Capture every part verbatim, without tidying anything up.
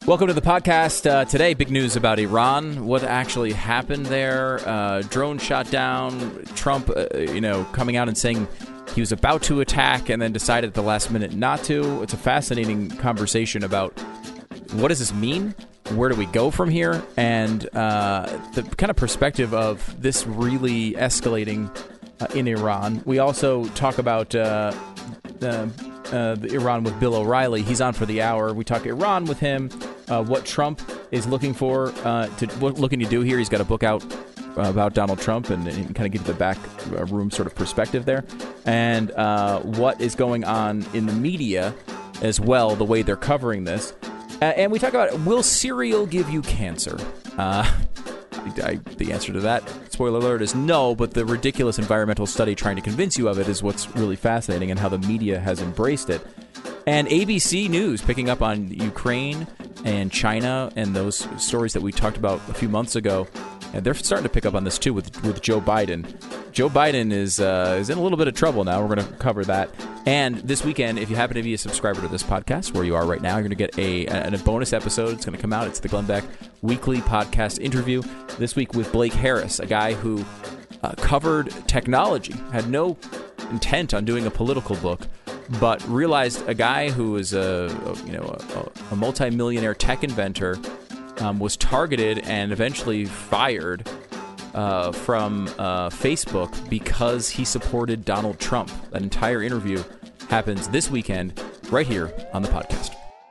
Welcome to the podcast. Uh, today, big news about Iran. What actually happened there? Uh, drone shot down. Trump, uh, you know, coming out and saying he was about to attack and then decided at the last minute not to. It's a fascinating conversation about what does this mean? Where do we go from here? And uh, the kind of perspective of this really escalating uh, in Iran. We also talk about uh, the, uh, the Iran with Bill O'Reilly. He's on for the hour. We talk Iran with him. Uh, what Trump is looking for, uh, to what looking to do here. He's got a book out uh, about Donald Trump and, and kind of give the back room sort of perspective there. And uh, what is going on in the media as well, the way they're covering this. Uh, and we talk about, will cereal give you cancer? Uh, I, I, the answer to that, spoiler alert, is no, but the ridiculous environmental study trying to convince you of it is what's really fascinating and how the media has embraced it. And A B C News picking up on Ukraine and China and those stories that we talked about a few months ago. And they're starting to pick up on this, too, with with Joe Biden. Joe Biden is uh, is in a little bit of trouble now. We're going to cover that. And this weekend, if you happen to be a subscriber to this podcast, where you are right now, you're going to get a, a, a bonus episode. It's going to come out. It's the Glenn Beck Weekly Podcast interview. This week with Blake Harris, a guy who uh, covered technology, had no intent on doing a political book, but realized a guy who was a, a you know a, a multi-millionaire tech inventor um, was targeted and eventually fired uh, from uh, Facebook because he supported Donald Trump. That entire interview happens this weekend right here on the podcast.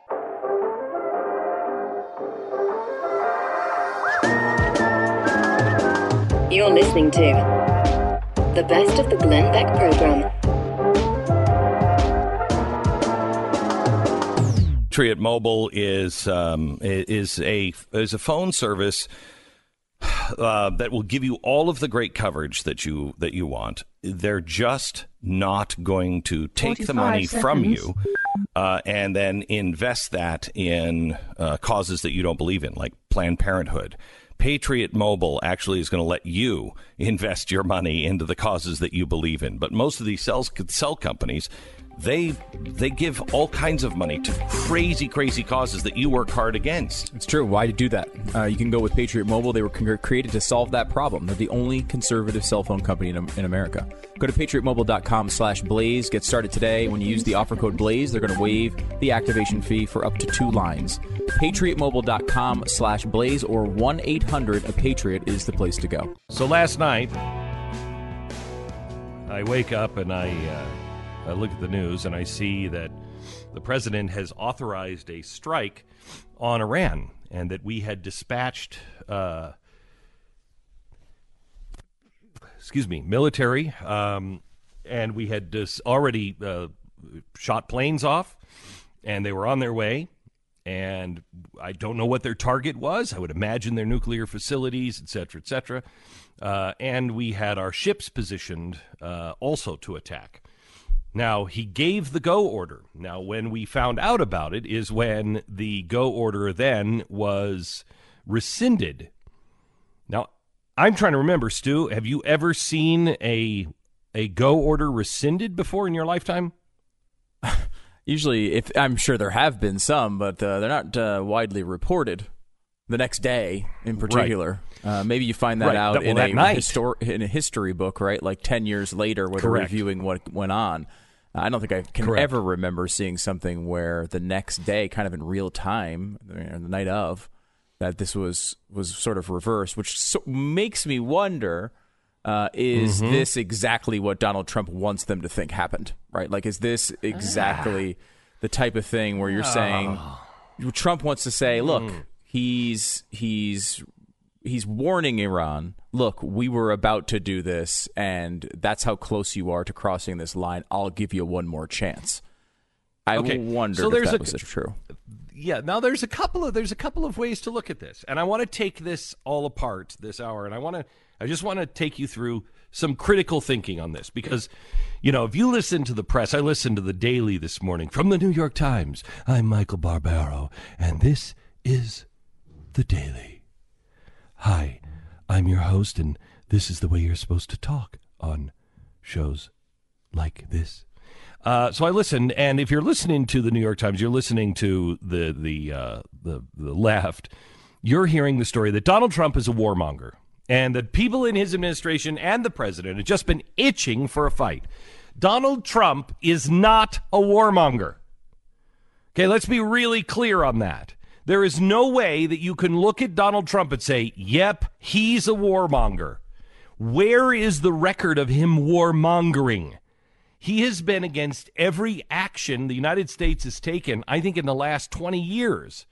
You're listening to the best of the Glenn Beck program. Patriot Mobile is um, is a is a phone service uh, that will give you all of the great coverage that you that you want. They're just not going to take the money seconds. from you uh, and then invest that in uh, causes that you don't believe in, like Planned Parenthood. Patriot Mobile actually is going to let you invest your money into the causes that you believe in. But most of these cell, cell companies, they they give all kinds of money to crazy, crazy causes that you work hard against. It's true. Why do that? Uh, you can go with Patriot Mobile. They were con- created to solve that problem. They're the only conservative cell phone company in, in America. Go to patriotmobile.com slash blaze. Get started today. When you use the offer code blaze, they're going to waive the activation fee for up to two lines. patriotmobile.com slash blaze or one eight hundred a patriot is the place to go. So last night, I wake up and I... Uh, I look at the news and I see that the president has authorized a strike on Iran and that we had dispatched, uh, excuse me, military, um, and we had dis- already uh, shot planes off and they were on their way. And I don't know what their target was. I would imagine their nuclear facilities, et cetera, et cetera. Uh, and we had our ships positioned uh, also to attack. Now, he gave the go order. Now, when we found out about it is when the go order then was rescinded. Now, I'm trying to remember, Stu, have you ever seen a a go order rescinded before in your lifetime? Usually, if I'm sure there have been some, but uh, they're not uh, widely reported the next day in particular. Right. Uh, maybe you find that right. out that, well, in, that a histor- in a history book, right? Like ten years later where Correct. They're reviewing what went on. I don't think I can Correct. ever remember seeing something where the next day, kind of in real time, the night of, that this was was sort of reversed, which so makes me wonder, uh, is mm-hmm. this exactly what Donald Trump wants them to think happened, right? Like, is this exactly ah. the type of thing where you're oh. saying, Trump wants to say, look, mm. he's he's he's warning Iran, look, we were about to do this, and that's how close you are to crossing this line. I'll give you one more chance. I okay. wonder so if that a, was true. Yeah, now there's a couple of there's a couple of ways to look at this, and I want to take this all apart this hour, and I want to I just want to take you through some critical thinking on this because, you know, if you listen to the press, I listened to the Daily this morning from the New York Times. I'm Michael Barbaro, and this is the Daily. Hi, I'm your host, and this is the way you're supposed to talk on shows like this. Uh, so I listened, and if you're listening to the New York Times, you're listening to the the uh, the the left. You're hearing the story that Donald Trump is a warmonger, and that people in his administration and the president have just been itching for a fight. Donald Trump is not a warmonger. Okay, let's be really clear on that. There is no way that you can look at Donald Trump and say, "Yep, he's a warmonger." Where is the record of him warmongering? He has been against every action the United States has taken, I think, in the last twenty years.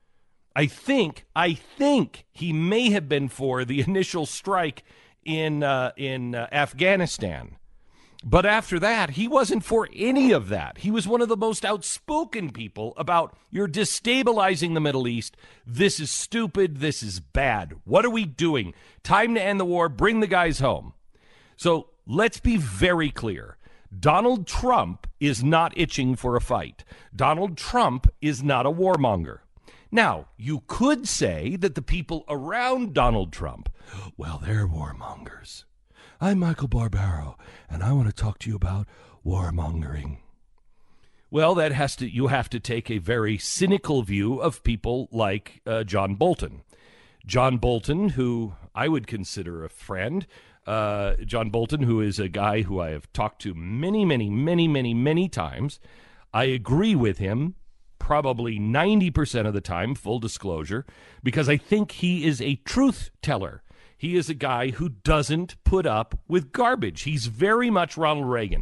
I think, I think he may have been for the initial strike in uh, in uh, Afghanistan. But after that, he wasn't for any of that. He was one of the most outspoken people about, you're destabilizing the Middle East. This is stupid. This is bad. What are we doing? Time to end the war. Bring the guys home. So let's be very clear. Donald Trump is not itching for a fight. Donald Trump is not a warmonger. Now, you could say that the people around Donald Trump, well, they're warmongers. I'm Michael Barbaro, and I want to talk to you about warmongering. Well, that has to you have to take a very cynical view of people like uh, John Bolton. John Bolton, who I would consider a friend, Uh, John Bolton, who is a guy who I have talked to many, many, many, many, many times. I agree with him probably ninety percent of the time, full disclosure, because I think he is a truth teller. He is a guy who doesn't put up with garbage. He's very much Ronald Reagan.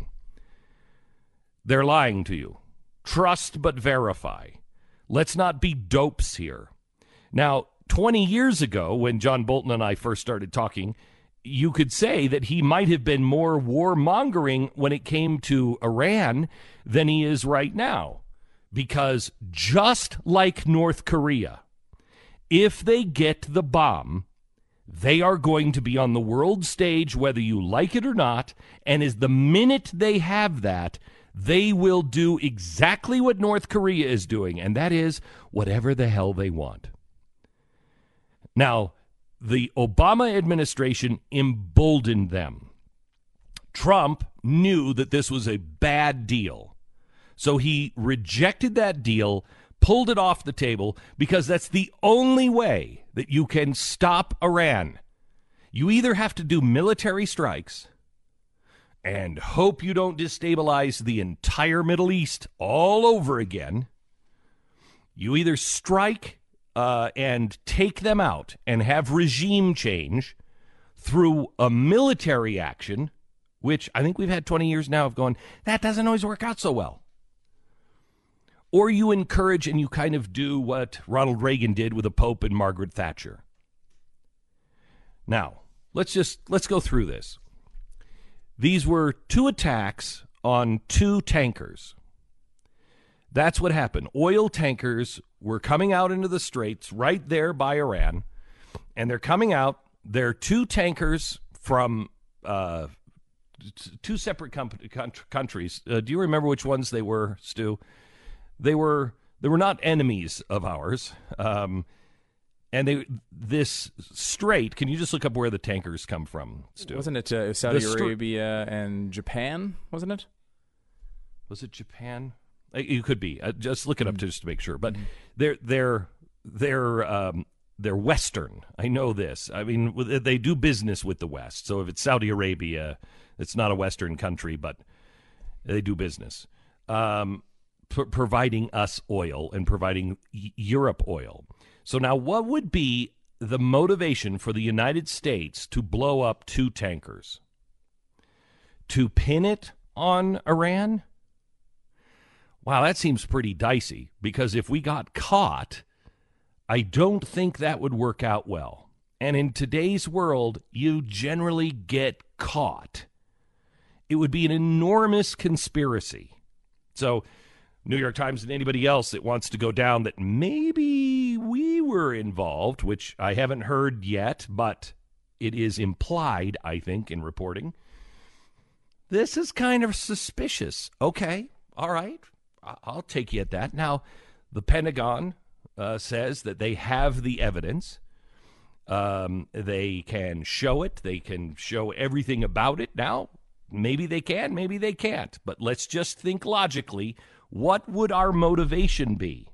They're lying to you. Trust but verify. Let's not be dopes here. Now, twenty years ago, when John Bolton and I first started talking, you could say that he might have been more warmongering when it came to Iran than he is right now. Because just like North Korea, if they get the bomb, they are going to be on the world stage whether you like it or not, and as the minute they have that, they will do exactly what North Korea is doing, and that is whatever the hell they want. Now, the Obama administration emboldened them. Trump knew that this was a bad deal. So he rejected that deal, pulled it off the table, because that's the only way that you can stop Iran. You either have to do military strikes and hope you don't destabilize the entire Middle East all over again. You either strike Uh, and take them out and have regime change through a military action, which I think we've had twenty years now of going, that doesn't always work out so well. Or you encourage and you kind of do what Ronald Reagan did with the Pope and Margaret Thatcher. Now, let's just, let's go through this. These were two attacks on two tankers. That's what happened. Oil tankers were coming out into the straits right there by Iran, and they're coming out. They're two tankers from uh, t- two separate com- con- countries. Uh, do you remember which ones they were, Stu? They were they were not enemies of ours. Um, and they this strait. Can you just look up where the tankers come from, Stu? Wasn't it uh, Saudi The str- Arabia and Japan? Wasn't it? Was it Japan? You could be. Uh, just look it up Mm-hmm. just to make sure. But they're they're they're um, they're Western. I know this. I mean, they do business with the West. So if it's Saudi Arabia, it's not a Western country, but they do business, um, p- providing us oil and providing y- Europe oil. So now, what would be the motivation for the United States to blow up two tankers? To pin it on Iran? Wow, that seems pretty dicey, because if we got caught, I don't think that would work out well. And in today's world, you generally get caught. It would be an enormous conspiracy. So, New York Times and anybody else that wants to go down that maybe we were involved, which I haven't heard yet, but it is implied, I think, in reporting. This is kind of suspicious. Okay, all right. I'll take you at that. Now, the Pentagon uh, says that they have the evidence. Um, they can show it. They can show everything about it. Now, maybe they can, maybe they can't. But let's just think logically. What would our motivation be?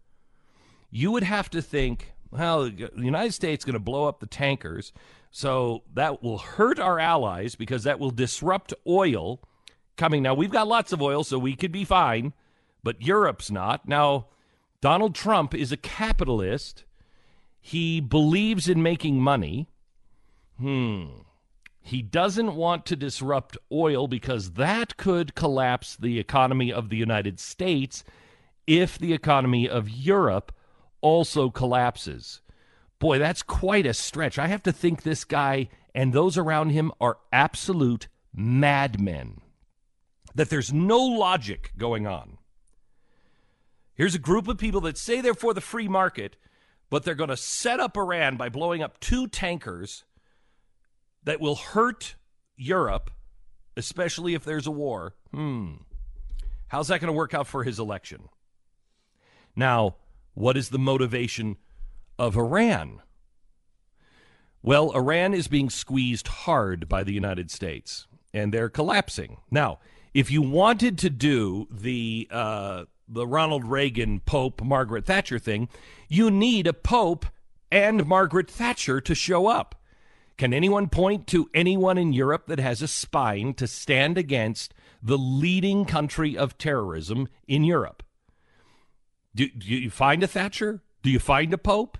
You would have to think, well, the United States is going to blow up the tankers, so that will hurt our allies because that will disrupt oil coming. Now, we've got lots of oil, so we could be fine, but Europe's not. Now, Donald Trump is a capitalist. He believes in making money. Hmm. He doesn't want to disrupt oil because that could collapse the economy of the United States if the economy of Europe also collapses. Boy, that's quite a stretch. I have to think this guy and those around him are absolute madmen, that there's no logic going on. Here's a group of people that say they're for the free market, but they're going to set up Iran by blowing up two tankers that will hurt Europe, especially if there's a war. Hmm. How's that going to work out for his election? Now, what is the motivation of Iran? Well, Iran is being squeezed hard by the United States, and they're collapsing. Now, if you wanted to do the uh, the Ronald Reagan, Pope, Margaret Thatcher thing, you need a Pope and Margaret Thatcher to show up. Can anyone point to anyone in Europe that has a spine to stand against the leading country of terrorism in Europe? Do, do you find a Thatcher? Do you find a Pope?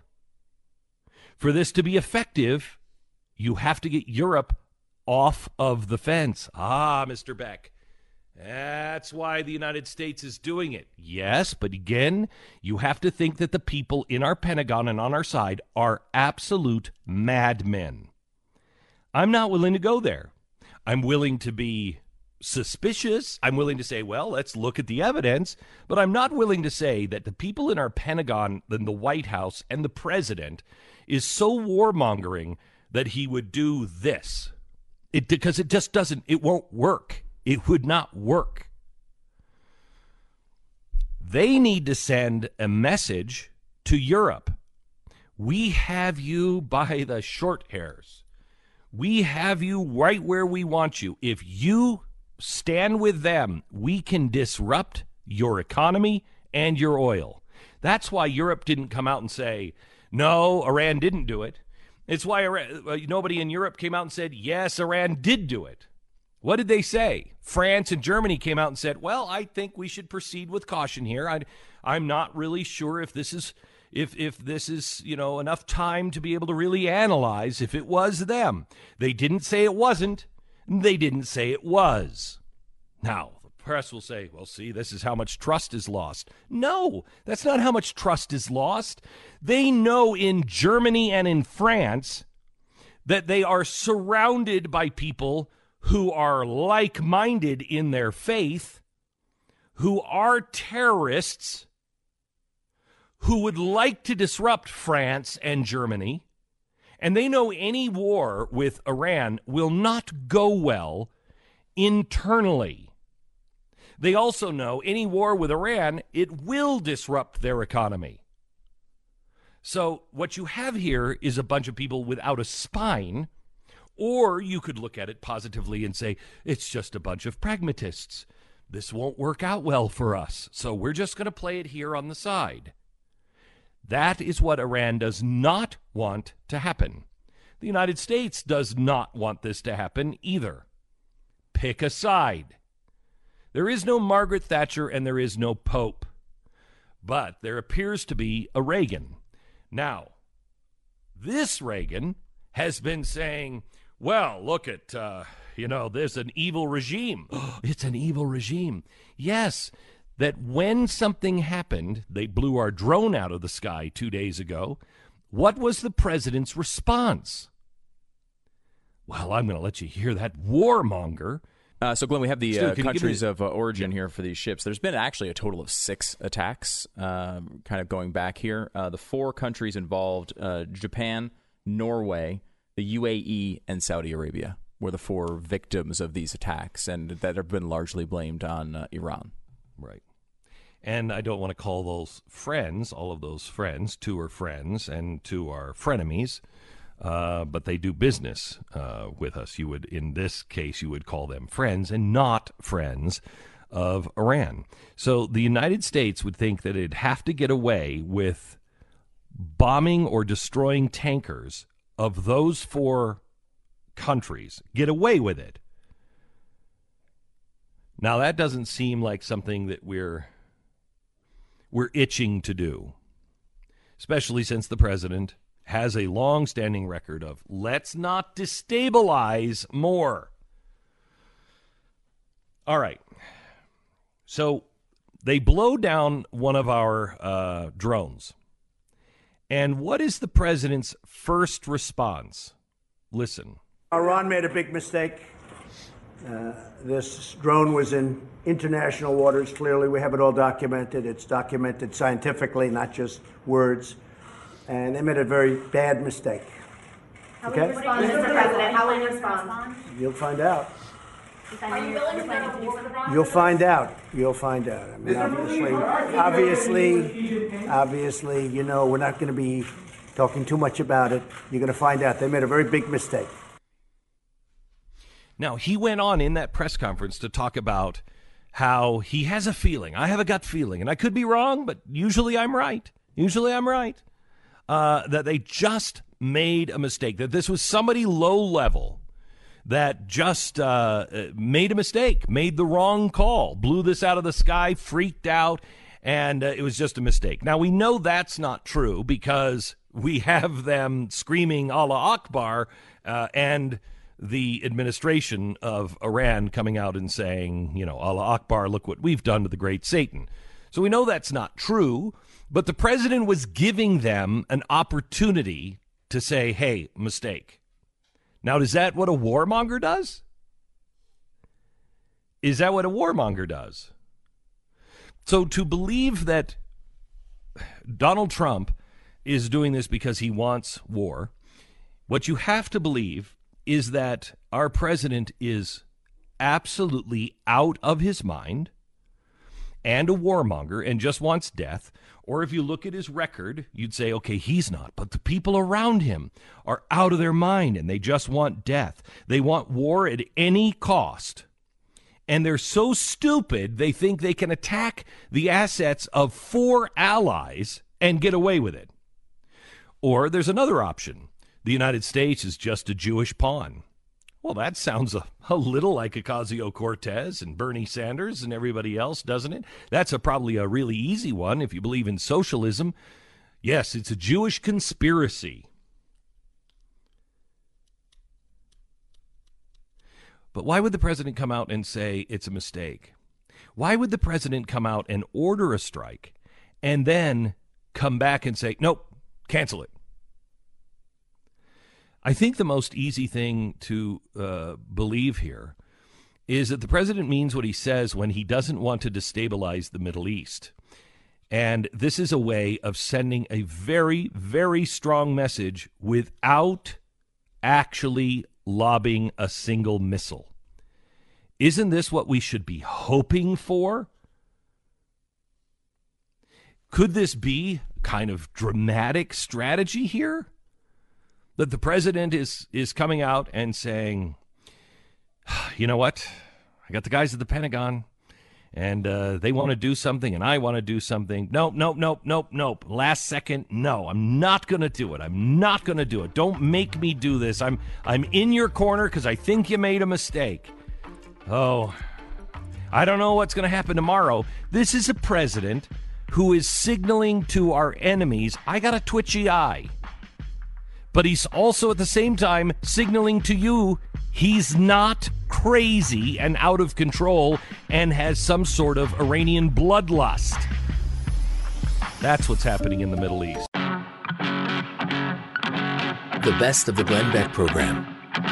For this to be effective, you have to get Europe off of the fence. Ah, Mister Beck, that's why the United States is doing it. Yes, but again, you have to think that the people in our Pentagon and on our side are absolute madmen. I'm not willing to go there. I'm willing to be suspicious. I'm willing to say, well, let's look at the evidence. But I'm not willing to say that the people in our Pentagon, and the White House, and the president is so warmongering that he would do this. It, because it just doesn't, it won't work. It would not work. They need to send a message to Europe. We have you by the short hairs. We have you right where we want you. If you stand with them, we can disrupt your economy and your oil. That's why Europe didn't come out and say, no, Iran didn't do it. It's why Iran, uh, nobody in Europe came out and said, yes, Iran did do it. What did they say? France and Germany came out and said, well, I think we should proceed with caution here. I, I'm not really sure if this is if if this is, you know, enough time to be able to really analyze if it was them. They didn't say it wasn't. They didn't say it was. Now, the press will say, well, see, this is how much trust is lost. No, that's not how much trust is lost. They know in Germany and in France that they are surrounded by people who are like-minded in their faith, who are terrorists, who would like to disrupt France and Germany, and they know any war with Iran will not go well internally. They also know any war with Iran, it will disrupt their economy. So what you have here is a bunch of people without a spine, or you could look at it positively and say, it's just a bunch of pragmatists. This won't work out well for us, so we're just going to play it here on the side. That is what Iran does not want to happen. The United States does not want this to happen either. Pick a side. There is no Margaret Thatcher and there is no Pope, but there appears to be a Reagan. Now, this Reagan has been saying, well, look at, uh, you know, there's an evil regime. It's an evil regime. Yes, that when something happened, they blew our drone out of the sky two days ago. What was the president's response? Well, I'm going to let you hear that warmonger. Uh, so, Glenn, we have the Stu, uh, countries me... of uh, origin here for these ships. There's been actually a total of six attacks, uh, kind of going back here. Uh, the four countries involved, uh, Japan, Norway, the U A E, and Saudi Arabia, were the four victims of these attacks, and that have been largely blamed on uh, Iran. Right. And I don't want to call those friends, all of those friends, two are friends and two are frenemies. uh, but they do business uh, with us. You would, in this case, you would call them friends and not friends of Iran. So the United States would think that it'd have to get away with bombing or destroying tankers of those four countries. Get away with it. Now, that doesn't seem like something that we're we're itching to do, especially since the president has a long-standing record of let's not destabilize more. All right. So they blow down one of our uh, drones. And what is the president's first response? Listen. Iran made a big mistake. Uh, this drone was in international waters. Clearly, we have it all documented. It's documented scientifically, not just words. And they made a very bad mistake. How will you respond, Mister President? How will you respond? You'll find out. Are you willing to planning to do something? You'll find out. You'll find out. I mean, obviously, obviously, obviously, you know, we're not going to be talking too much about it. You're going to find out. They made a very big mistake. Now, he went on in that press conference to talk about how he has a feeling. I have a gut feeling, and I could be wrong, but usually I'm right. Usually I'm right. Uh, that they just made a mistake, that this was somebody low level that just uh, made a mistake, made the wrong call, blew this out of the sky, freaked out, and uh, it was just a mistake. Now, we know that's not true because we have them screaming Allah Akbar uh, and the administration of Iran coming out and saying, you know, Allah Akbar, look what we've done to the great Satan. So we know that's not true, but the president was giving them an opportunity to say, hey, mistake. Now, is that what a warmonger does? Is that what a warmonger does? So to believe that Donald Trump is doing this because he wants war, what you have to believe is that our president is absolutely out of his mind and a warmonger and just wants death. Or if you look at his record, you'd say, okay, he's not. But the people around him are out of their mind and they just want death. They want war at any cost. And they're so stupid, they think they can attack the assets of four allies and get away with it. Or there's another option. The United States is just a Jewish pawn. Well, that sounds a, a little like Ocasio-Cortez and Bernie Sanders and everybody else, doesn't it? That's a, probably a really easy one if you believe in socialism. Yes, it's a Jewish conspiracy. But why would the president come out and say it's a mistake? Why would the president come out and order a strike and then come back and say, nope, cancel it? I think the most easy thing to uh, believe here is that the president means what he says when he doesn't want to destabilize the Middle East. And this is a way of sending a very, very strong message without actually lobbing a single missile. Isn't this what we should be hoping for? Could this be kind of dramatic strategy here? That the president is is coming out and saying, you know what, I got the guys at the Pentagon, and uh, they want to do something, and I want to do something. Nope, nope, nope, nope, nope. Last second, no, I'm not going to do it. I'm not going to do it. Don't make me do this. I'm I'm in your corner because I think you made a mistake. Oh, I don't know what's going to happen tomorrow. This is a president who is signaling to our enemies, I got a twitchy eye. But he's also at the same time signaling to you he's not crazy and out of control and has some sort of Iranian bloodlust. That's what's happening in the Middle East. The best of the Glenn Beck program.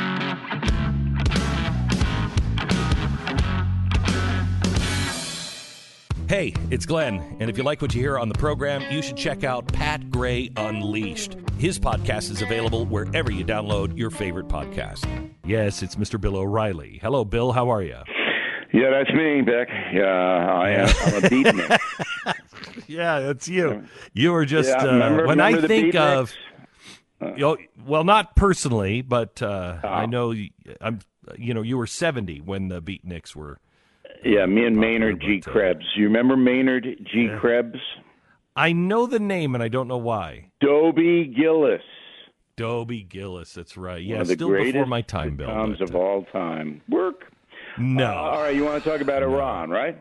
Hey, it's Glenn, and if you like what you hear on the program, you should check out Pat Gray Unleashed. His podcast is available wherever you download your favorite podcast. Yes, it's Mister Bill O'Reilly. Hello, Bill. How are you? Yeah, that's me, Beck. Yeah, I am. I'm a beatnik. Yeah, that's you. You are just, yeah, uh, remember, when remember I think beatniks? of, You know, well, not personally, but uh, Oh. I know you- I'm. You know, you were seventy when the Beatniks were. Yeah, me and popular, Maynard G. but, uh, Krebs. You remember Maynard G. Yeah. Krebs? I know the name, and I don't know why. Dobie Gillis. Dobie Gillis. That's right. Yeah, One of the still greatest before my time, Bill. sitcoms but, of uh, all time. Work. no. Uh, all right, you want to talk about Iran, right?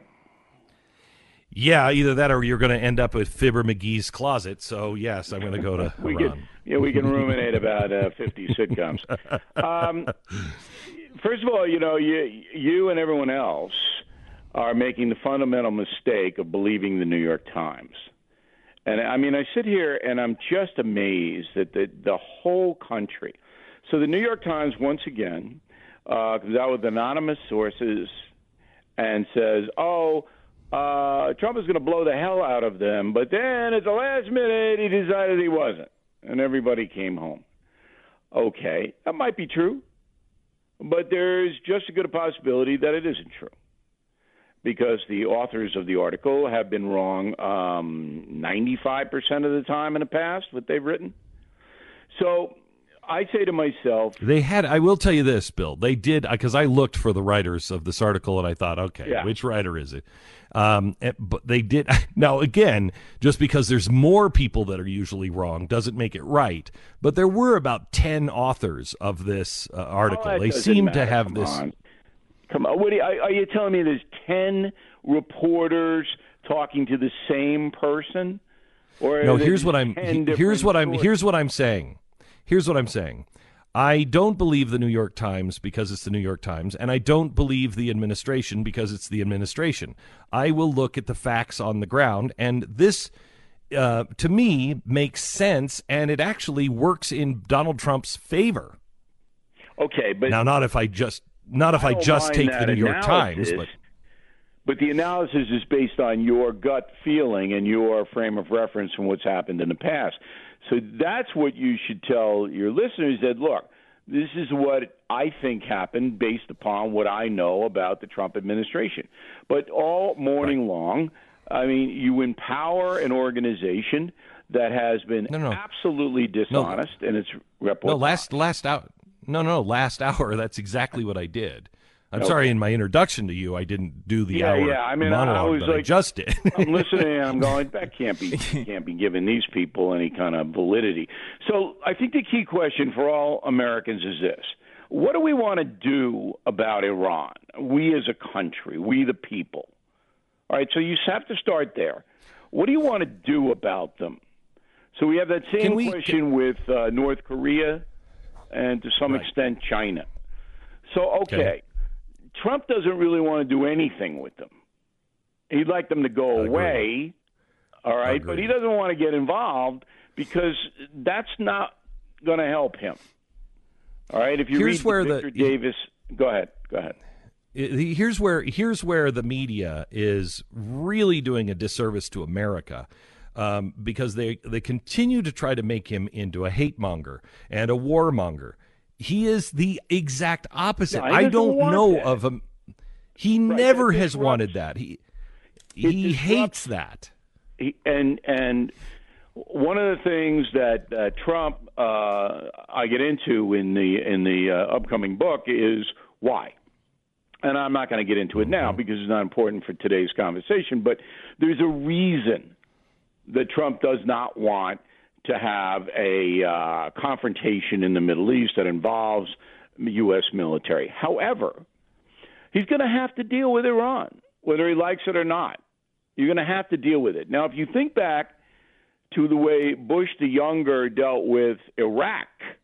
Yeah, either that or you're going to end up with Fibber McGee's closet. So yes, I'm going to go to We Iran. can, yeah, we can ruminate about uh, fifty sitcoms. Um, first of all, you know, you, you and everyone else are making the fundamental mistake of believing the New York Times. And I mean, I sit here and I'm just amazed that the, the whole country. So the New York Times, once again, uh, comes out with anonymous sources and says, oh, uh, Trump is going to blow the hell out of them. But then at the last minute, he decided he wasn't. And everybody came home. Okay, that might be true. But there's just as good a possibility that it isn't true, because the authors of the article have been wrong um, ninety-five percent of the time in the past, what they've written. So I say to myself, They had, I will tell you this, Bill, they did, because I looked for the writers of this article and I thought, okay, Yeah. which writer is it? Um, and- but they did, now again, just because there's more people that are usually wrong doesn't make it right, but there were about ten authors of this uh, article. oh, that they doesn't seem to matter. have Come this. on. Come on, what are, you, are are you telling me there's ten reporters talking to the same person? Or No, are there here's what just I'm, ten he- different here's what I'm, sources? here's what I'm saying. Here's what I'm saying. I don't believe the New York Times because it's the New York Times, and I don't believe the administration because it's the administration. I will look at the facts on the ground, and this, uh, to me, makes sense, and it actually works in Donald Trump's favor. Okay, but Now, not if I just, not if I, don't just mind take that the New York Times, analysis, but but the analysis is based on your gut feeling and your frame of reference from what's happened in the past. So that's what you should tell your listeners, that, look, this is what I think happened based upon what I know about the Trump administration. But all morning long, I mean, you empower an organization that has been No, no. absolutely dishonest in its repertoire. no, last last hour, no, no, last hour. That's exactly what I did. I'm sorry, in my introduction to you, I didn't do the Yeah, hour yeah. I mean, I- I monologue was that I like- just did. I'm listening and I'm going, that can't be can't be giving these people any kind of validity. So I think the key question for all Americans is this: what do we want to do about Iran? We as a country, we the people. All right, so you have to start there. What do you want to do about them? So we have that same Can we- question with uh, North Korea and to some Right. extent China. So, okay. Okay. Trump doesn't really want to do anything with them. He'd like them to go Agreed. away, all right, but Agreed. he doesn't want to get involved because that's not going to help him. All right, if you Here's read where the- Victor Davis, go ahead, go ahead. It- Here's where here's where the media is really doing a disservice to America, um, because they they continue to try to make him into a hate monger and a warmonger. He is the exact opposite. No, he I doesn't don't want know that. of him. He Right, never it has disrupts- wanted that. He it he disrupts- hates that. He, and and one of the things that uh, Trump uh, I get into in the in the uh, upcoming book is why. And I'm not going to get into it now because it's not important for today's conversation, but there's a reason that Trump does not want to have a uh, confrontation in the Middle East that involves U S military. However, he's going to have to deal with Iran, whether he likes it or not. You're going to have to deal with it. Now, if you think back to the way Bush the Younger dealt with Iraq,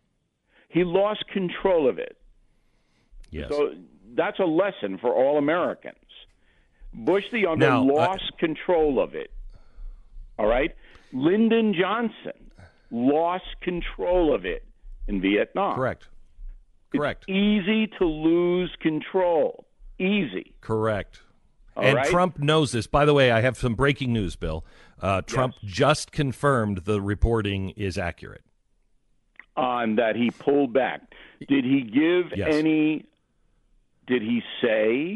he lost control of it. Yes. So that's a lesson for all Americans. Bush the Younger Now, lost control of it. All right? Lyndon Johnson lost control of it in Vietnam. Correct. Correct. It's easy to lose control. Easy. Correct. All and right? Trump knows this. By the way, I have some breaking news, Bill. Uh, Trump just confirmed the reporting is accurate. On that he pulled back. Did he give Yes. any, did he say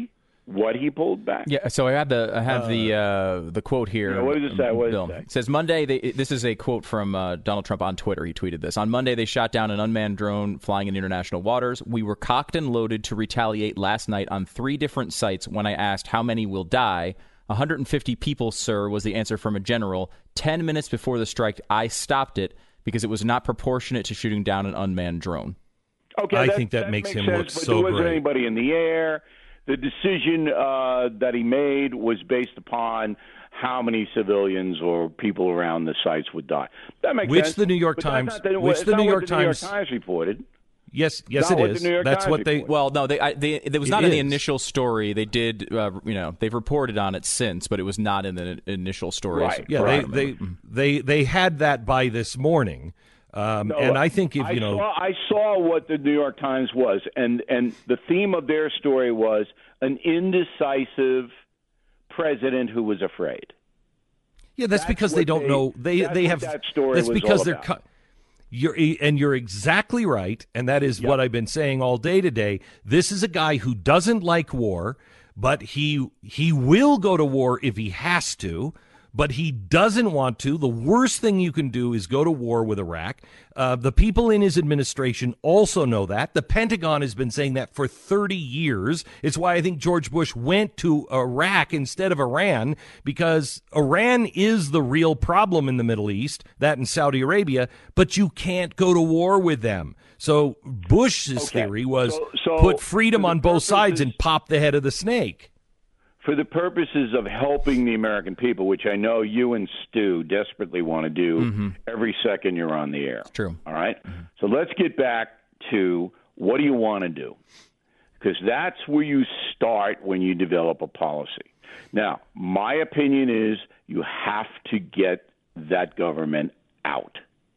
what he pulled back? Yeah, so I have the I have uh, the uh, the quote here. Yeah, what does it say? What does it say? It says Monday. They, this is a quote from uh, Donald Trump on Twitter. He tweeted this. On Monday, they shot down an unmanned drone flying in international waters. We were cocked and loaded to retaliate last night on three different sites. When I asked how many will die, one hundred fifty people, sir, was the answer from a general. Ten minutes before the strike, I stopped it because it was not proportionate to shooting down an unmanned drone. Okay, I that, think that, that makes, makes him sense, look but so there wasn't great. Anybody in the air. The decision uh, that he made was based upon how many civilians or people around the sites would die. That makes which sense. the New York but Times, the, which the New York the New York Times, Times reported. Yes, yes, not it what is. The New York That's Times what they. reported. Well, no, they. I, they it was It not in the is. initial story. They did, uh, you know, they've reported on it since, but it was not in the initial story. Right. Yeah, right. they, they they they had that by this morning. Um, No, and I think if I you know, saw, I saw what the New York Times was, and and the theme of their story was an indecisive president who was afraid. yeah, that's, that's because they what don't they- know. They that's they what have. that story that's was because all they're. about. Co- You're and you're exactly right, and that is Yep. what I've been saying all day today. This is a guy who doesn't like war, but he he will go to war if he has to. But he doesn't want to. The worst thing you can do is go to war with Iraq. Uh, the people in his administration also know that. The Pentagon has been saying that for thirty years. It's why I think George Bush went to Iraq instead of Iran, because Iran is the real problem in the Middle East, that and Saudi Arabia, but you can't go to war with them. So Bush's Okay. theory was So- so put freedom for the on both sides purposes- and pop the head of the snake. For the purposes of helping the American people, which I know you and Stu desperately want to do Mm-hmm. every second you're on the air. True. All right? So let's get back to what do you want to do? Because that's where you start when you develop a policy. Now, my opinion is you have to get that government out.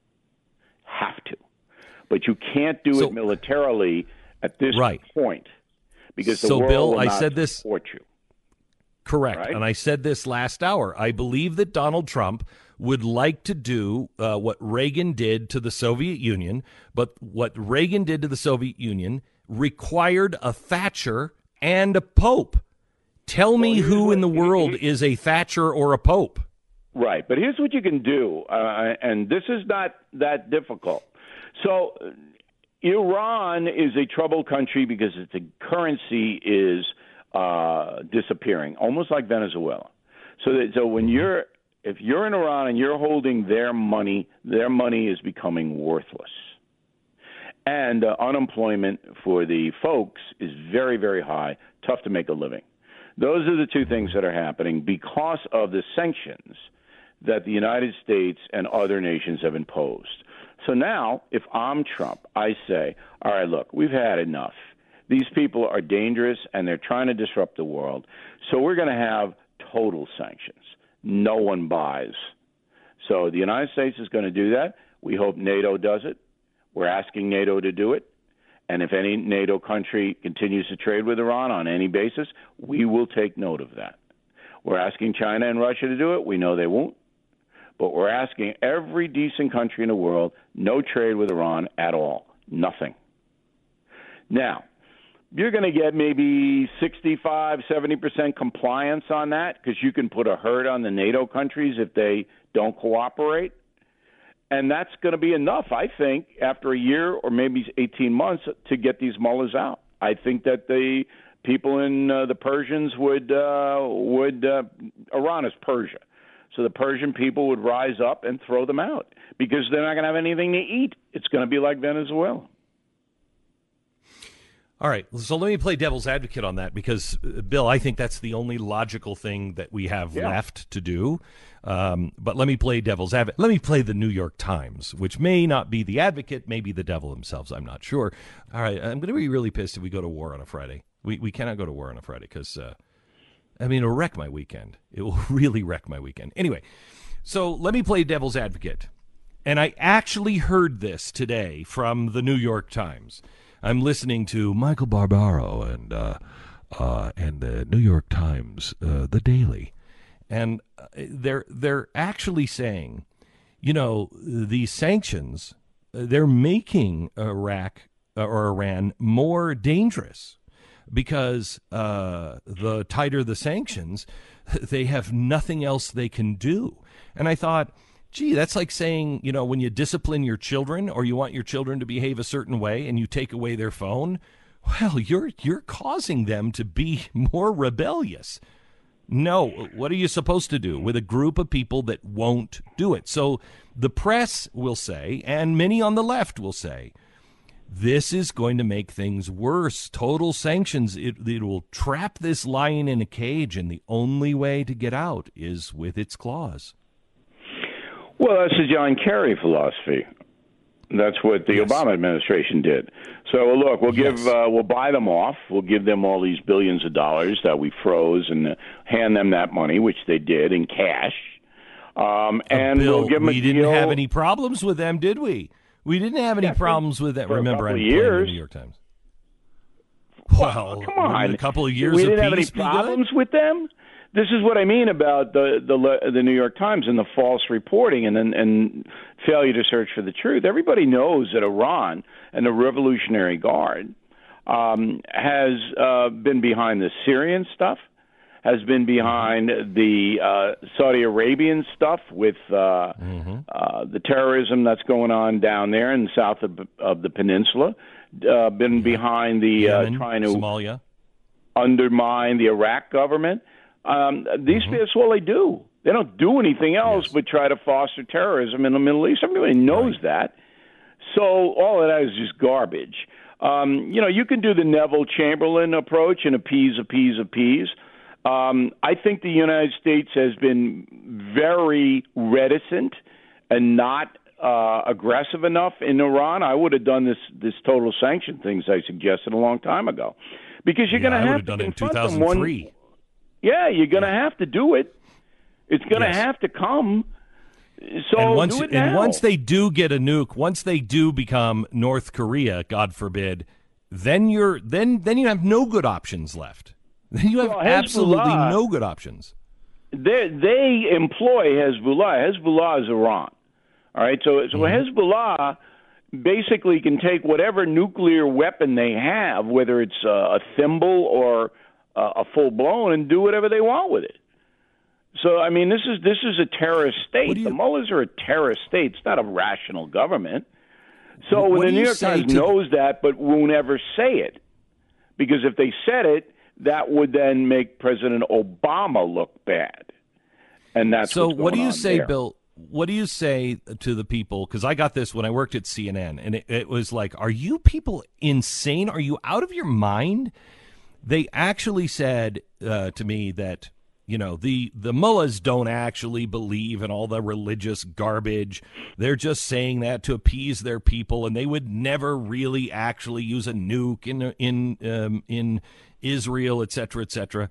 Have to. But you can't do So- it militarily at this Right. point because the So, world Bill, will I not said this- support you. Correct. Right? And I said this last hour. I believe that Donald Trump would like to do uh, what Reagan did to the Soviet Union, but what Reagan did to the Soviet Union required a Thatcher and a Pope. Tell me here's who what- in the world here- is a Thatcher or a Pope. Right, but here's what you can do, uh, and this is not that difficult. So, uh, Iran is a troubled country because its currency is uh, disappearing, almost like Venezuela. So, that, so when you're, if you're in Iran and you're holding their money, their money is becoming worthless, and uh, unemployment for the folks is very, very high. Tough to make a living. Those are the two things that are happening because of the sanctions that the United States and other nations have imposed. So now, if I'm Trump, I say, all right, look, we've had enough. These people are dangerous, and they're trying to disrupt the world. So we're going to have total sanctions. No one buys. So the United States is going to do that. We hope NATO does it. We're asking NATO to do it. And if any NATO country continues to trade with Iran on any basis, we will take note of that. We're asking China and Russia to do it. We know they won't. But we're asking every decent country in the world, no trade with Iran at all. Nothing. Now, you're going to get maybe sixty-five, seventy percent compliance on that because you can put a hurt on the NATO countries if they don't cooperate. And that's going to be enough, I think, after a year or maybe eighteen months to get these mullahs out. I think that the people in uh, the Persians would, uh, would uh, Iran is Persia. So the Persian people would rise up and throw them out because they're not going to have anything to eat. It's going to be like Venezuela. All right, so let me play devil's advocate on that because, uh, Bill, I think that's the only logical thing that we have Yeah. left to do. Um, but let me play devil's advocate. Let me play the New York Times, which may not be the advocate, maybe the devil themselves. I'm not sure. All right, I'm going to be really pissed if we go to war on a Friday. We we cannot go to war on a Friday because, uh, I mean, it'll wreck my weekend. It will really wreck my weekend. Anyway, so let me play devil's advocate. And I actually heard this today from the New York Times. I'm listening to Michael Barbaro and uh, uh, and the New York Times, uh, the Daily, and they're they're actually saying, you know, these sanctions, they're making Iraq or Iran more dangerous. because uh, the tighter the sanctions, they have nothing else they can do. And I thought, gee, that's like saying, you know, when you discipline your children or you want your children to behave a certain way and you take away their phone, well, you're you're causing them to be more rebellious. No, what are you supposed to do with a group of people that won't do it? So the press will say, and many on the left will say, this is going to make things worse. Total sanctions, it, it will trap this lion in a cage, and the only way to get out is with its claws. Well, that's the John Kerry philosophy. That's what the yes. Obama administration did. So, look, we'll give, yes. uh, we'll buy them off. We'll give them all these billions of dollars that we froze and uh, hand them that money, which they did in cash. Um, and Bill, we'll give them we a didn't deal. have any problems with them, did we? We didn't have any yeah, problems with that. For Remember, a I'm couple playing years. the New York Times. Well, come on. A couple of years we of didn't have any peace be problems good? with them. This is what I mean about the the the New York Times and the false reporting and and, and failure to search for the truth. Everybody knows that Iran and the Revolutionary Guard um, has uh, been behind the Syrian stuff, has been behind the uh, Saudi Arabian stuff with uh, mm-hmm. uh, the terrorism that's going on down there in the south of, of the peninsula, uh, been yeah. behind the Yemen, uh, trying to Somalia. undermine the Iraq government. Um, these mm-hmm. that's all they do. They don't do anything else yes. but try to foster terrorism in the Middle East. Everybody knows right. that. So all of that is just garbage. Um, you know, you can do the Neville Chamberlain approach and appease, appease, appease. Um, I think the United States has been very reticent and not uh, aggressive enough in Iran. I would have done this this total sanction things I suggested a long time ago, because you're yeah, going to have to done in two thousand three. Yeah, you're going to yeah. have to do it. It's going to yes. have to come. So and once, do it and now. once they do get a nuke, once they do become North Korea, God forbid, then you're then then you have no good options left. Then you have well, absolutely no good options. They they employ Hezbollah. Hezbollah is Iran. All right, so so mm-hmm. Hezbollah basically can take whatever nuclear weapon they have, whether it's a, a thimble or uh, a full blown, and do whatever they want with it. So I mean, this is this is a terrorist state. You, the mullahs are a terrorist state. It's not a rational government. So when the New York Times to, knows that, but won't ever say it, because if they said it, that would then make President Obama look bad. And that's so. What's going what do you on say, there. Bill? What do you say to the people? Because I got this when I worked at C N N, and it, it was like, are you people insane? Are you out of your mind? They actually said uh, to me that, you know, the, the mullahs don't actually believe in all the religious garbage. They're just saying that to appease their people, and they would never really actually use a nuke in in um, in Israel, et cetera, et cetera.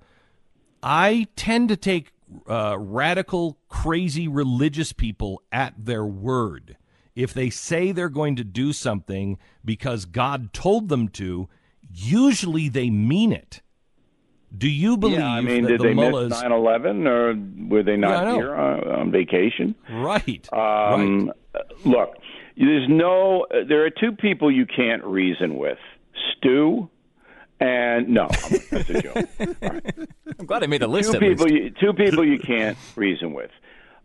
I tend to take uh, radical, crazy religious people at their word. If they say they're going to do something because God told them to, usually they mean it. Do you believe yeah, I mean, that did the they mullahs... miss nine eleven, or were they not yeah, here on, on vacation? Right. Um, right. Look, there's no. There are two people you can't reason with: Stu and no. That's a joke. Right. I'm glad I made a list. Two at people. least. You, two people you can't reason with: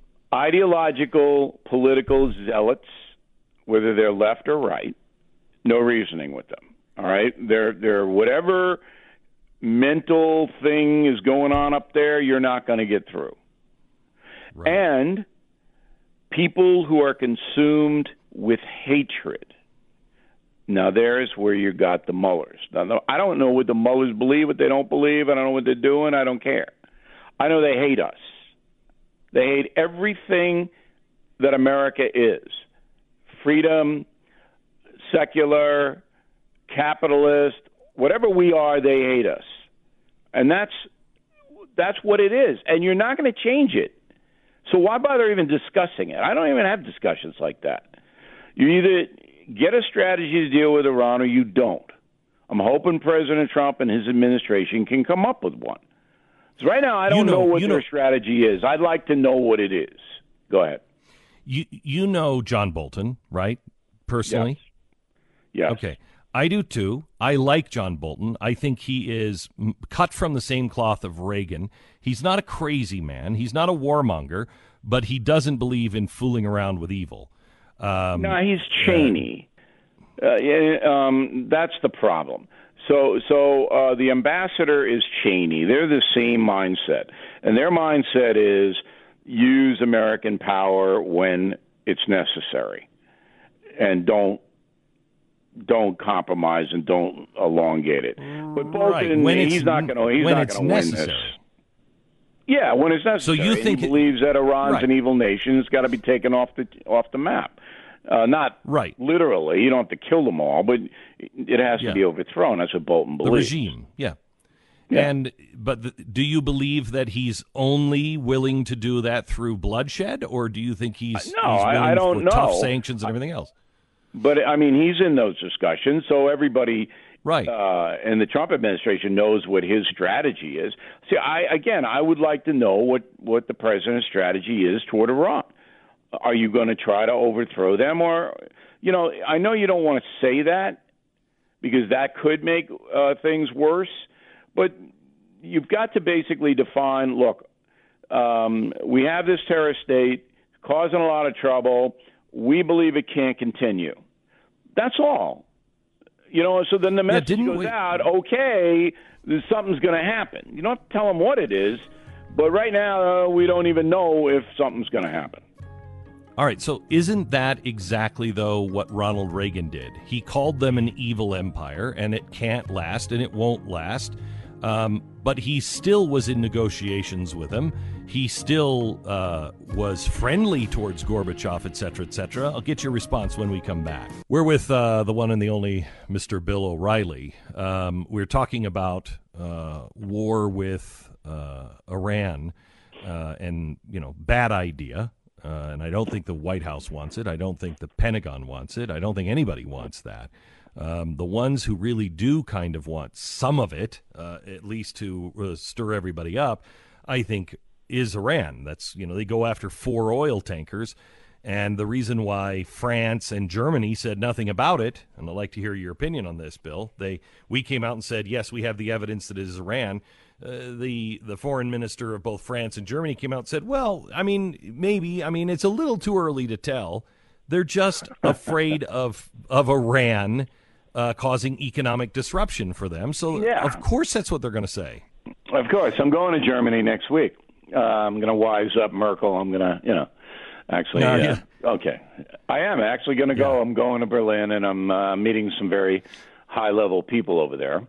ideological, political zealots, whether they're left or right. No reasoning with them. All right, they're they're whatever mental thing is going on up there, you're not going to get through. Right. And people who are consumed with hatred. Now, there's where you got the mullahs. Now, I don't know what the mullahs believe, what they don't believe. I don't know what they're doing. I don't care. I know they hate us. They hate everything that America is. Freedom, secular, capitalist, whatever we are, they hate us. And that's that's what it is. And you're not going to change it. So why bother even discussing it? I don't even have discussions like that. You either get a strategy to deal with Iran or you don't. I'm hoping President Trump and his administration can come up with one. Because right now I don't you know, know what their know, strategy is. I'd like to know what it is. Go ahead. You you know John Bolton, right? Personally? Yes. Yes. Okay. I do too. I like John Bolton. I think he is cut from the same cloth of Reagan. He's not a crazy man. He's not a warmonger, but he doesn't believe in fooling around with evil. Um, no, he's Cheney. Uh, yeah, um, that's the problem. So, so uh, the ambassador is Cheney. They're the same mindset, and their mindset is use American power when it's necessary, and don't don't compromise and don't elongate it. But Bolton, right. he's not going to he's when not it's going to win necessary. this. Yeah, when it's necessary. So you think he it, believes that Iran's right. an evil nation? It's got to be taken off the off the map. Uh, not right. literally. You don't have to kill them all, but it has yeah. to be overthrown. That's what Bolton believes. The regime, yeah. yeah. And but the, do you believe that he's only willing to do that through bloodshed, or do you think he's, no, he's willing I, I don't for know. tough sanctions and everything else? But, I mean, he's in those discussions, so everybody right. uh, in the Trump administration knows what his strategy is. See, I again, I would like to know what, what the president's strategy is toward Iran. Are you going to try to overthrow them? Or, you know, I know you don't want to say that because that could make uh, things worse, but you've got to basically define, look, um, we have this terrorist state causing a lot of trouble. We believe it can't continue. That's all. You know, so then the message yeah, goes we... out, okay, something's going to happen. You don't have to tell them what it is, but right now uh, we don't even know if something's going to happen. All right, so isn't that exactly, though, what Ronald Reagan did? He called them an evil empire, and it can't last, and it won't last. Um, but he still was in negotiations with them. He still uh, was friendly towards Gorbachev, et cetera, et cetera. I'll get your response when we come back. We're with uh, the one and the only Mister Bill O'Reilly. Um, we're talking about uh, war with uh, Iran uh, and, you know, bad idea. Uh, and I don't think the White House wants it. I don't think the Pentagon wants it. I don't think anybody wants that. Um, the ones who really do kind of want some of it, uh, at least to uh, stir everybody up, I think is Iran. That's, you know, they go after four oil tankers. And the reason why France and Germany said nothing about it, and I'd like to hear your opinion on this, Bill, they we came out and said, yes, we have the evidence that it is Iran. Uh, the the foreign minister of both France and Germany came out and said, well, I mean, maybe, I mean, it's a little too early to tell. They're just afraid of of Iran uh, causing economic disruption for them. So, yeah. Of course, that's what they're going to say. Of course. I'm going to Germany next week. Uh, I'm going to wise up Merkel. I'm going to, you know, actually, no, uh, yeah. okay. I am actually going to go. Yeah. I'm going to Berlin, and I'm uh, meeting some very high-level people over there.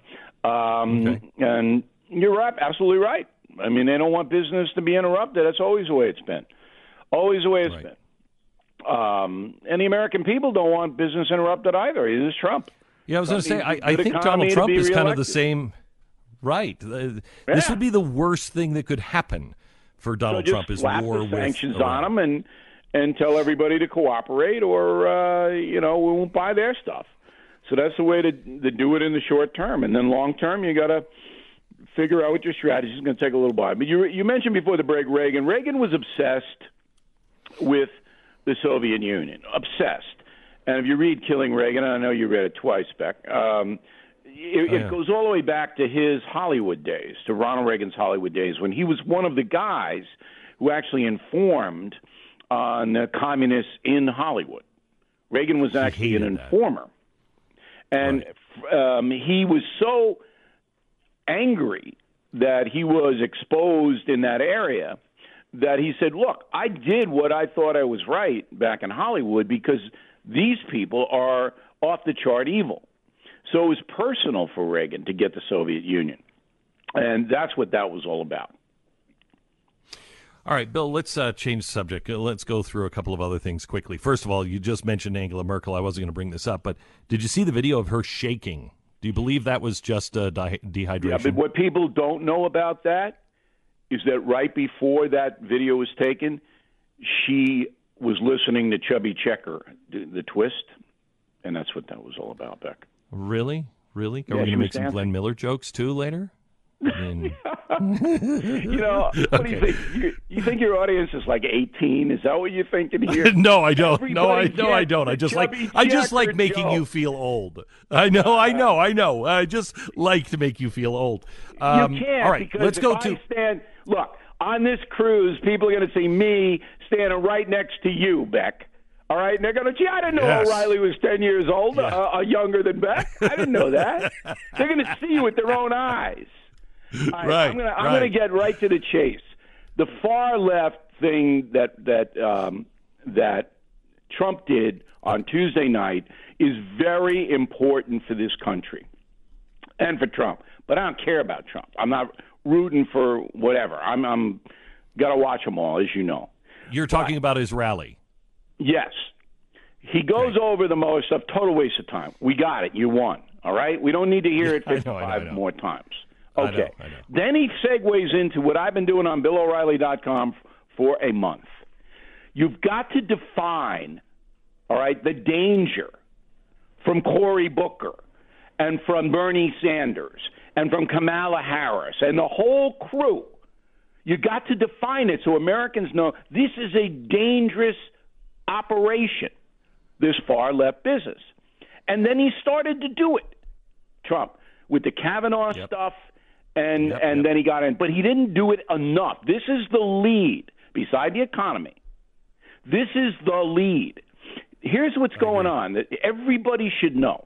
Um, okay. And you're right, absolutely right. I mean, they don't want business to be interrupted. That's always the way it's been. Always the way it's right. been. Um, and the American people don't want business interrupted either. It is Trump. Yeah, I was going to say, I, I Good think economy Donald to Trump be is kind of the reelected. same. Right. Uh, Yeah. This would be the worst thing that could happen for Donald so Trump is slap war the with sanctions Iran. on them and and tell everybody to cooperate, or uh, you know, we won't buy their stuff. So that's the way to, to do it in the short term, and then long term, you got to figure out what your strategy is going to take a little while. But you you mentioned before the break, Reagan. Reagan was obsessed with the Soviet Union, obsessed. And if you read Killing Reagan, and I know you read it twice, Beck. Um, It, oh, yeah. it goes all the way back to his Hollywood days, to Ronald Reagan's Hollywood days, when he was one of the guys who actually informed on the communists in Hollywood. Reagan was actually an hated that. informer. And Right. um, he was so angry that he was exposed in that area that he said, look, I did what I thought I was right back in Hollywood because these people are off the chart evil. So it was personal for Reagan to get the Soviet Union. And that's what that was all about. All right, Bill, let's uh, change the subject. Uh, Let's go through a couple of other things quickly. First of all, you just mentioned Angela Merkel. I wasn't going to bring this up, but did you see the video of her shaking? Do you believe that was just uh, de- dehydration? Yeah, but what people don't know about that is that right before that video was taken, she was listening to Chubby Checker, the, the twist, and that's what that was all about, Beck. Really? Really? Are Yeah, we she going to was make some dancing. Glenn Miller jokes, too, later? I mean, You know, what do you Okay. think? You, you think your audience is like eighteen? Is that what you're thinking here? No, I don't. No, I Everybody no, I gets don't. I the just like chubby I just like checker making joke. you feel old. I know, I know, I know. I just like to make you feel old. Um, you can't all right, because let's if go I to. stand. Look, on this cruise, people are going to see me standing right next to you, Beck. All right, and they're going to, gee, I didn't know Yes. O'Reilly was ten years old, Yeah. uh, uh, younger than Beck. I didn't know that. They're going to see you with their own eyes. All right, Right, I'm going I'm right. going to get right to the chase. The far left thing that that um, that Trump did on Tuesday night is very important for this country and for Trump. But I don't care about Trump. I'm not rooting for whatever. I'm I'm got to watch them all, as you know. You're talking about his rally. Yes. He goes Okay. over the most stuff, total waste of time. We got it. You won. All right? We don't need to hear it I know, I know, fifty-five I know. more times. I Okay. know, I know. Then he segues into what I've been doing on Bill O'Reilly dot com for a month. You've got to define, all right, the danger from Cory Booker and from Bernie Sanders and from Kamala Harris and the whole crew. You got to define it so Americans know this is a dangerous operation, this far left business. And then he started to do it, Trump, with the Kavanaugh Yep. stuff, and, Yep, and yep. then he got in. But he didn't do it enough. This is the lead, beside the economy. This is the lead. Here's what's going on that everybody should know.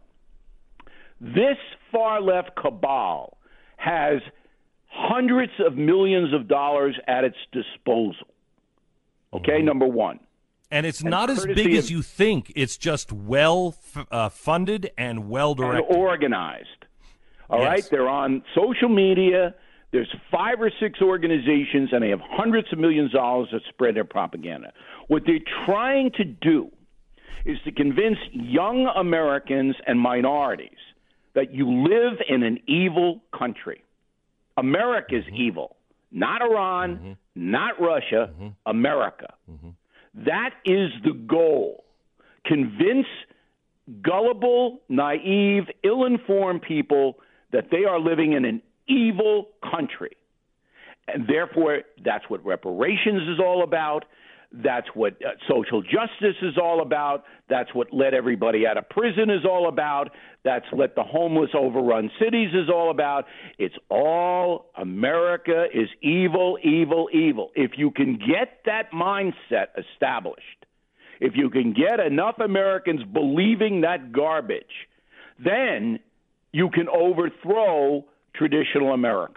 This far-left cabal has hundreds of millions of dollars at its disposal. Okay, Mm-hmm. number one. And it's And not as courtesy big as of- you think. It's just well f- uh, funded and well And directed. organized. All Yes. right, they're on social media. There's five or six organizations, and they have hundreds of millions of dollars that spread their propaganda. What they're trying to do is to convince young Americans and minorities that you live in an evil country. America's Mm-hmm. evil, not Iran, Mm-hmm. not Russia, Mm-hmm. America. Mm-hmm. That is the goal. Convince gullible, naive, ill-informed people that they are living in an evil country. And therefore, that's what reparations is all about. That's what uh, social justice is all about. That's what let everybody out of prison is all about. That's let the homeless overrun cities is all about. It's all America is evil, evil, evil. If you can get that mindset established, if you can get enough Americans believing that garbage, then you can overthrow traditional America.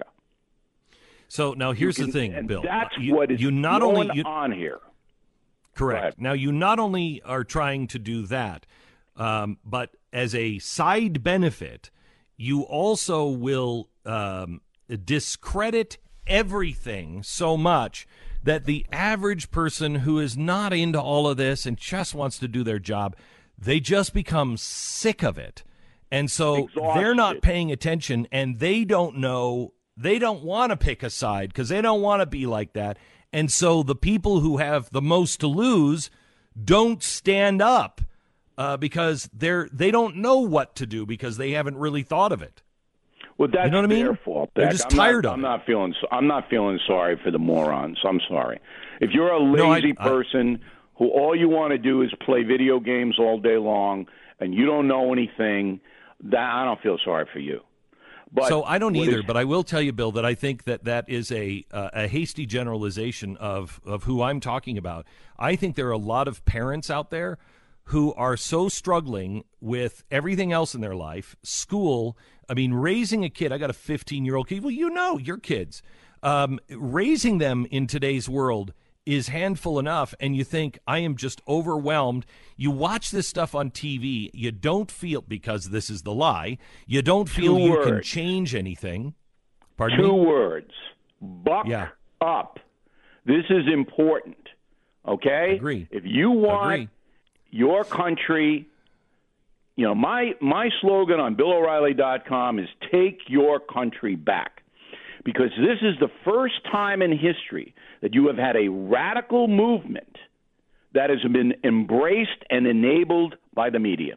So now here's You can- the thing, and Bill. That's you, what is you not going only you, on here. correct. ahead. Now you not only are trying to do that, um, but as a side benefit, you also will um, discredit everything so much that the average person who is not into all of this and just wants to do their job, they just become sick of it. And so they're not Exhausted. paying attention, and they don't know, they don't want to pick a side because they don't want to be like that. And so the people who have the most to lose don't stand up uh, because they're they don't know what to do because they haven't really thought of it. Well, that's You know what I mean? their fault. They're Beck. just I'm tired not, of I'm it. not feeling. so- I'm not feeling sorry for the morons. I'm sorry. If you're a No, I- lazy I- person who all you want to do is play video games all day long and you don't know anything, that I don't feel sorry for you. But So I don't what either, is- but I will tell you, Bill, that I think that that is a uh, a hasty generalization of of who I'm talking about. I think there are a lot of parents out there who are so struggling with everything else in their life, school. I mean, raising a kid. I got a fifteen-year-old kid. Well, you know, your kids. Um, raising them in today's world is handful enough, and you think, I am just overwhelmed. You watch this stuff on T V, you don't feel, because this is the lie, you don't feel Two you can words. change anything. Pardon Two me? words. Buck Yeah. up. This is important. Okay? Agree. If you want Agree. your country, you know, my my slogan on Bill O'Reilly dot com is take your country back. Because this is the first time in history that you have had a radical movement that has been embraced and enabled by the media.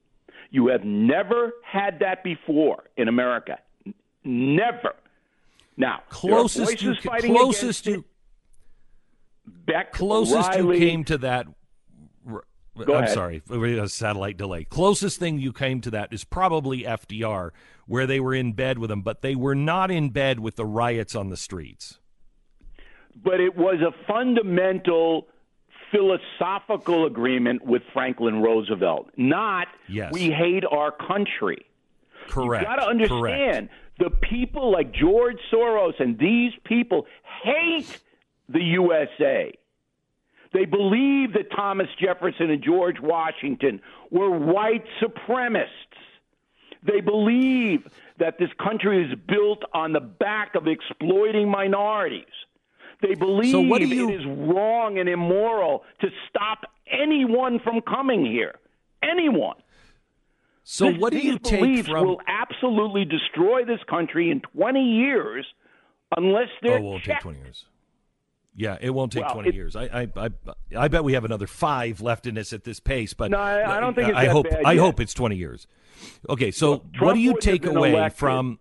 You have never had that before in America. N- Never. Now, closest you closest you Beck, closest O'Reilly, you came to that. Go I'm ahead. sorry, we had a satellite delay. Closest thing you came to that is probably F D R, where they were in bed with him, but they were not in bed with the riots on the streets. But it was a fundamental philosophical agreement with Franklin Roosevelt, not Yes. we hate our country. Correct. You got to understand, the people like George Soros and these people hate the U S A. They believe that Thomas Jefferson and George Washington were white supremacists. They believe that this country is built on the back of exploiting minorities. They believe So what do you- it is wrong and immoral to stop anyone from coming here. Anyone. So This- what do these you take beliefs from? will absolutely destroy this country in twenty years unless Oh, they're it won't take checked. twenty years. Yeah, it won't take Well, twenty it- years. I, I, I, I bet we have another five left in us at this pace. But No, I- I don't think it's I that hope. bad I yet. hope it's twenty years. Okay, so Look, what Trump do you wouldn't have take been away elected. from?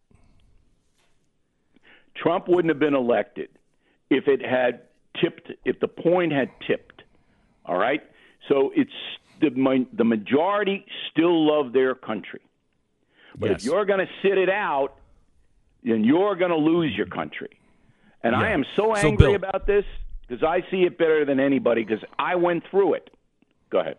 Trump wouldn't have been elected if it had tipped, if the point had tipped. All right? So it's the, mi- the majority still love their country. But Yes. if you're going to sit it out, then you're going to lose your country. And I Yeah. am so So, angry Bill- about this because I see it better than anybody because I went through it. Go ahead.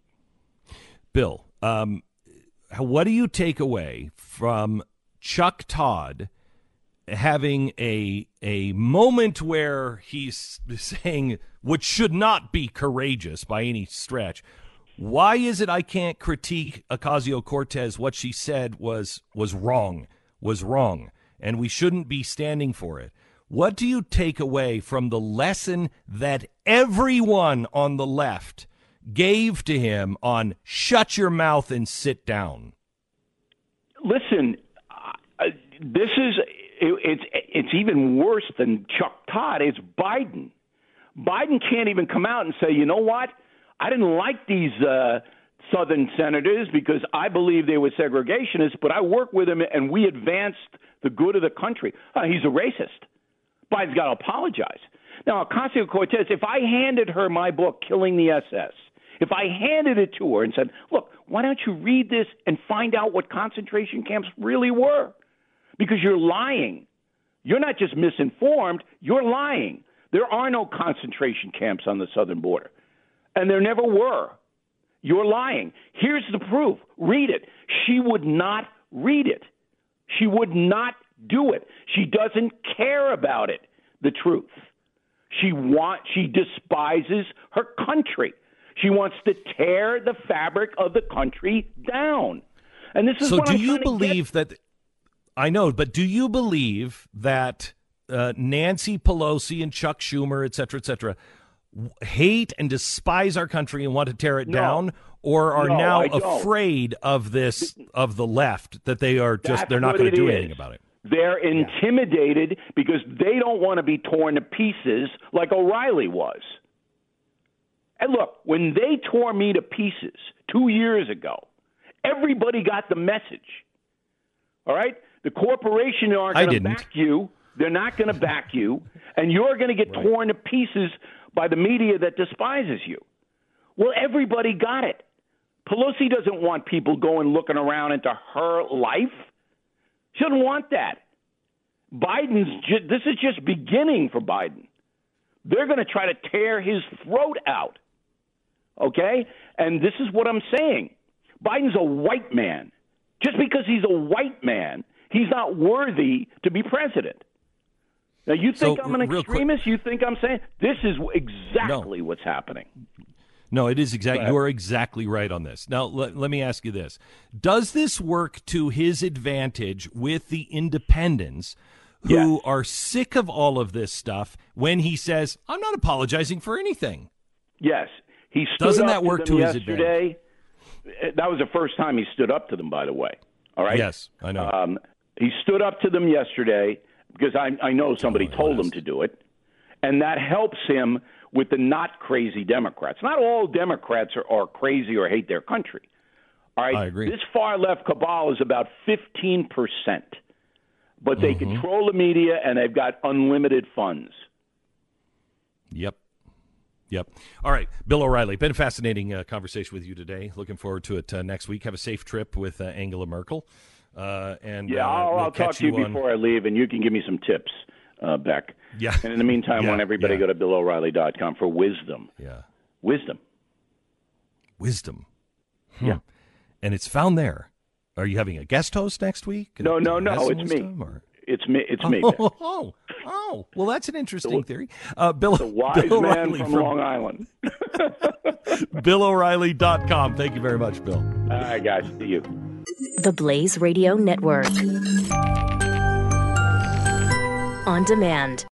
Bill, um, what do you take away from Chuck Todd having a a moment where he's saying what should not be courageous by any stretch? Why is it I can't critique Ocasio-Cortez? What she said was was wrong, was wrong, and we shouldn't be standing for it. What do you take away from the lesson that everyone on the left gave to him on shut your mouth and sit down? Listen, uh, this is it, it's it's even worse than Chuck Todd. It's Biden. Biden can't even come out and say, you know what? I didn't like these uh, Southern senators because I believe they were segregationists, but I worked with them and we advanced the good of the country. Uh, he's a racist. Biden's got to apologize. Now, Ocasio-Cortez, if I handed her my book, Killing the S S, if I handed it to her and said, look, why don't you read this and find out what concentration camps really were? Because you're lying. You're not just misinformed, you're lying. There are no concentration camps on the southern border, and there never were. You're lying. Here's the proof. Read it. She would not read it. She would not do it. She doesn't care about it, the truth. She want, she despises her country. She wants to tear the fabric of the country down. And this is So what do I'm you trying to believe that I know, but do you believe that uh, Nancy Pelosi and Chuck Schumer, et cetera, et cetera, w- hate and despise our country and want to tear it No. down, or are No, now I don't. afraid of this of the left that they are just That's they're not what going to it do is. anything about it? They're intimidated because they don't want to be torn to pieces like O'Reilly was. And look, when they tore me to pieces two years ago, everybody got the message. All right? The corporation aren't I going to didn't. back you. They're not going to back you. And you're going to get torn to pieces by the media that despises you. Well, everybody got it. Pelosi doesn't want people going looking around into her life. She doesn't want that. Biden's ju- this is just beginning for Biden. They're going to try to tear his throat out. Okay? And this is what I'm saying. Biden's a white man. Just because he's a white man, he's not worthy to be president. Now, you think So, I'm an real quick- extremist? You think I'm saying this is exactly what's happening. No, it is exactly. You are exactly right on this. Now, let, let me ask you this: does this work to his advantage with the independents, who Yes. are sick of all of this stuff? When he says, "I'm not apologizing for anything." Yes. He stood Doesn't up that work to them to his yesterday. That was the first time he stood up to them, by the way. All right? Yes, I know. Um, he stood up to them yesterday because I, I know somebody Oh, told him honest. to do it, and that helps him with the not crazy Democrats. Not all Democrats are, are crazy or hate their country. All right? I agree. This far left cabal is about fifteen percent. but they Mm-hmm. control the media and they've got unlimited funds. Yep. Yep. All right. Bill O'Reilly, been a fascinating uh, conversation with you today. Looking forward to it uh, next week. Have a safe trip with uh, Angela Merkel. Uh, and Yeah, uh, I'll, we'll I'll talk to you on... before I leave, and you can give me some tips, uh, Beck. Yeah. And in the meantime, yeah, I want everybody yeah. to go to bill o'reilly dot com for wisdom. Yeah. Wisdom. Wisdom. Hmm. Yeah. And it's found there. Are you having a guest host next week? No, no, no. Has some It's me. wisdom, or- It's me. It's oh, me. Beck. Oh, oh, oh. Well, that's an interesting The- theory. Uh, Bill, The wise Bill man O'Reilly from from Long Island. bill o'reilly dot com. Thank you very much, Bill. All right, guys. See you. The Blaze Radio Network. On demand.